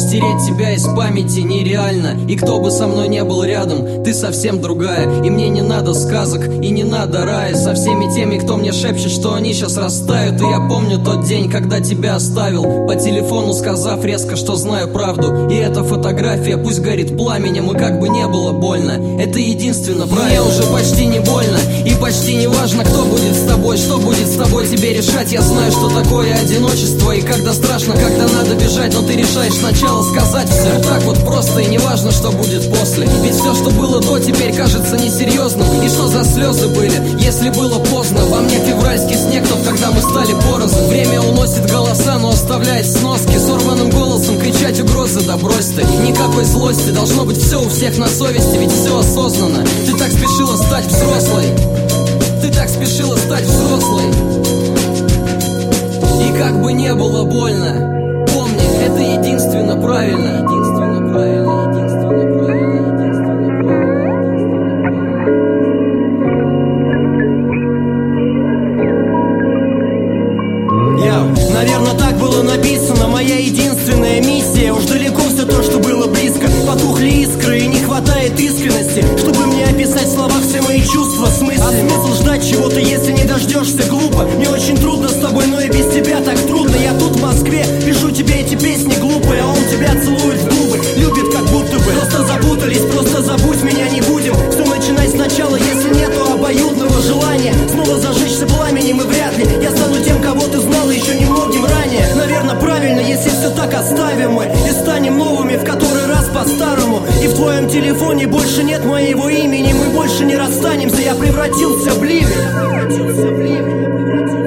стереть тебя из памяти нереально. И кто бы со мной не был рядом, ты совсем другая. И мне не надо сказок, и не надо рая. Со всеми теми, кто мне шепчет, что они сейчас растают. И я помню тот день, когда тебя оставил, по телефону сказав резко, что знаю правду. И эта фотография пусть горит пламенем, и как бы не было больно, это единственно правильно. Мне уже почти не больно, и почти не важно, кто будет с тобой, что будет с тобой, тебе решать. Я знаю, что такое одиночество, и когда страшно, когда надо бежать, но ты решаешь сначала сказать все. Вот так вот просто, и не важно, что будет после. Ведь все, что было до, теперь кажется несерьезным. И что за слезы были, если было поздно? Во мне февральский снег, тот, когда мы стали порознь. Время уносит голоса, но оставляет сноски. Сорванным голосом кричать угрозы, да брось ты. Никакой злости, должно быть все у всех на совести, ведь все осознанно. Ты так спешила стать взрослой, ты так спешила стать взрослой. И как бы не было больно, помни, это единственно правильно. Единственно правильно, единственно правильно, единственно правильно. Наверное, так было написано, моя единственная миссия. Уж далеко все то, что было близко. Потухли искры и не хватает искренности, чтобы мне описать в словах все мои чувства, смыслы. А смысл ждать чего-то, если не дождешься, глупо. Мне очень трудно с тобой, но и без тебя так трудно. Я тут в Москве, пишу тебе эти песни глупые, а он тебя целует в губы, любит как будто бы. Просто запутались, просто забудь меня, не будем все начинать сначала, если нету обоюдного желания снова зажечься пламенем, и вряд ли я стану тем, кого ты знала еще немногим ранее. Наверное, правильно, если все так оставим мы и станем новыми в который раз по-старому. И в твоем телефоне больше нет моего имени, мы больше не расстанемся, я превратился в ливень.